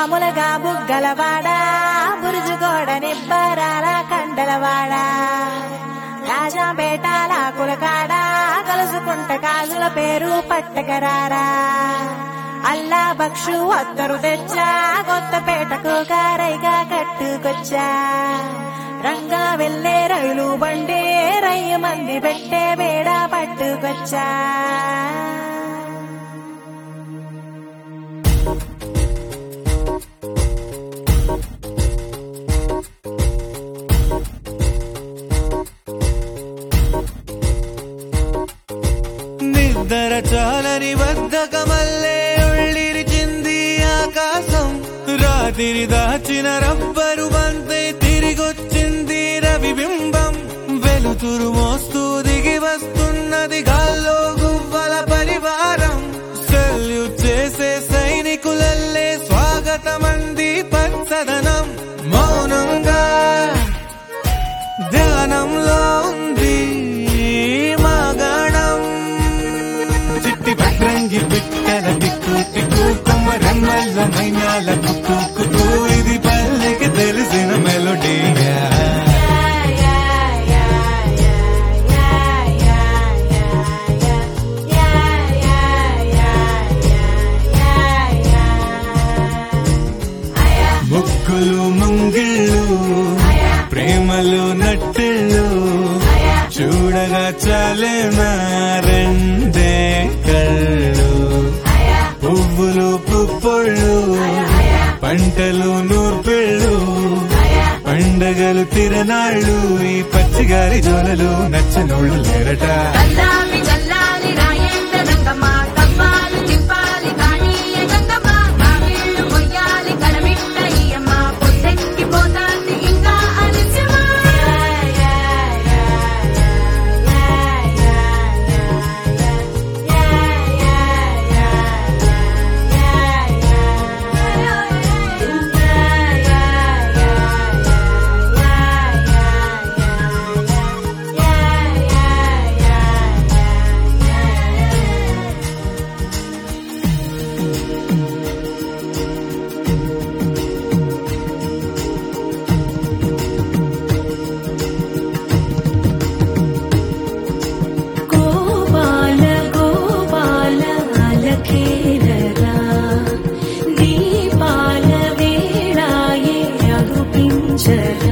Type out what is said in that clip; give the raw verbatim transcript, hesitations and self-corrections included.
మామూలుగా బుగ్గలవాడా బురుజుగోడ నిబ్బరాల కండలవాడా రాజాపేటాల కులకాడా కలుసుకుంట కాజుల పేరు పట్టకరారా అల్లా బక్షు అత్తరు తెచ్చా కొత్తపేటకు కారైగా కట్టుకొచ్చా రంగా వెళ్లే రైలు బండి రయ్య మంది పెట్టే బేడ పట్టుకొచ్చా నిద్ర చాలని బద్ధకమల్లే ఉళ్ళిరిచింది ఆకాశం రాత్రి దాచిన రబ్బరు బంతై తిరిగొచ్చింది రవిబింబం వెలుతురు మోస్తూ దిగి వస్తున్నది గాల్లో గువ్వల పరివారం సెల్యూట్ చేసే సైనికులల్లే స్వాగతమంది పచ్చదనం మౌనంగా ధ్యానంలో ఉంది పట్రంగి బిట్టల దిక్కు దిక్కు కుమ్మరమ్మల మైనాల కుక్కు కుక్కు ఇది పల్లెకి తెలిసిన మెలోడీయా ముక్కులు ముంగిళ్ళు ప్రేమలు నట్టిళ్ళు చూడగా చాలేనా రెండే కళ్ళు పువ్వులు పుప్పొళ్ళు పంటలు నూర్పిళ్ళు పండగలు తిరనాళ్ళు ఈ పచ్చిగారి జోలలు నచ్చనోళ్ళు లేరట దీపాల వేళాయే అగుపించరా